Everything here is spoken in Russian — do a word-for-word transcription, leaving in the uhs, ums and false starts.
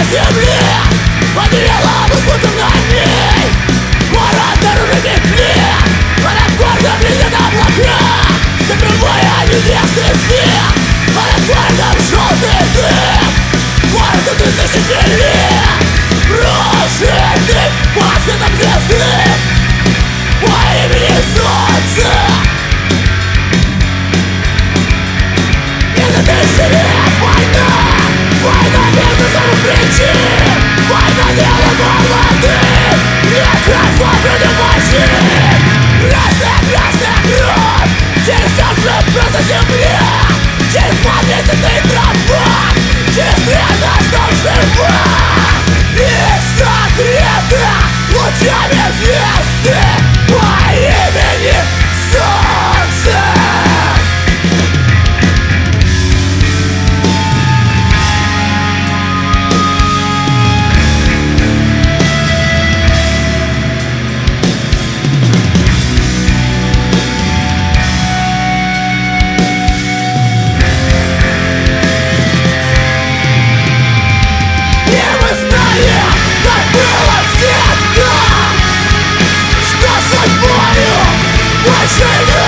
земли поделила воздухом на ней. Город дороже петли, а над городом летят облака. Закрывая небесный свет, а над городом желтый дым. Город тысячи лет прожитых под светом звезды по имени Солнце. Это тысячи лет война, война между самых причин, война дела молодых, нет расслабленных мужчин. Красная, красная кровь через каждую просто земля, через планетный тропа, через древность жива. И согрета лучами звезды по имени Солнце. Судьбою, большой